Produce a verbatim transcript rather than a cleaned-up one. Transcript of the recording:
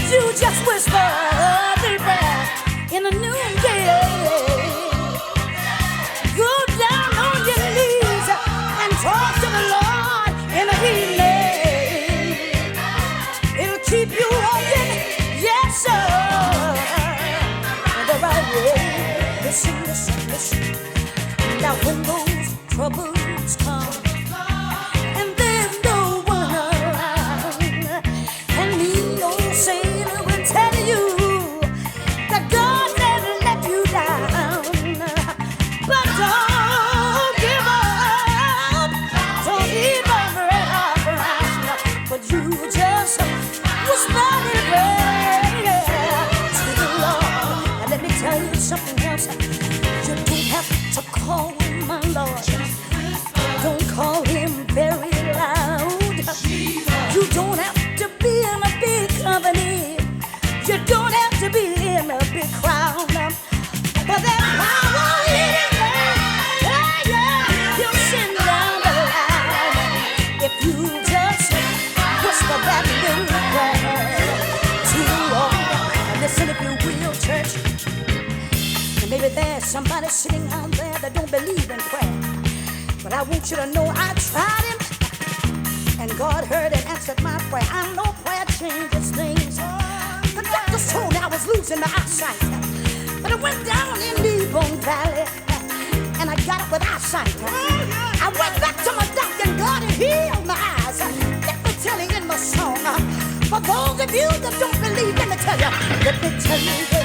You just whisper the prayer in the noonday. Go down on your knees and talk to the Lord in the evening. It'll keep you walking, yes sir, the right way. Listen, listen, listen. Now when those troubles come and there's no one around, and me no sailor will tell you that God never let you down. But don't give up, don't even break up around. But you just whisper the prayer to the Lord. And let me tell you something else. You don't have to call my Lord. Don't call him very loud. You don't have to be in a big company. You don't have to be in a big crowd. But there's power in it. Yeah, yeah. You sit down the line if you just whisper that little prayer to the Lord. Listen, if you will, church. And maybe there's somebody sitting out there that don't believe in prayer. But I want you to know I tried him, and God heard and answered my prayer. I know prayer changes things. The doctor told me I was losing my eyesight, but I went down in Nebone Valley, and I got up with eyesight. I went back to my doctor, and God had healed my eyes. Let me tell you in my song, for those of you that don't believe, let me tell you, let me tell you.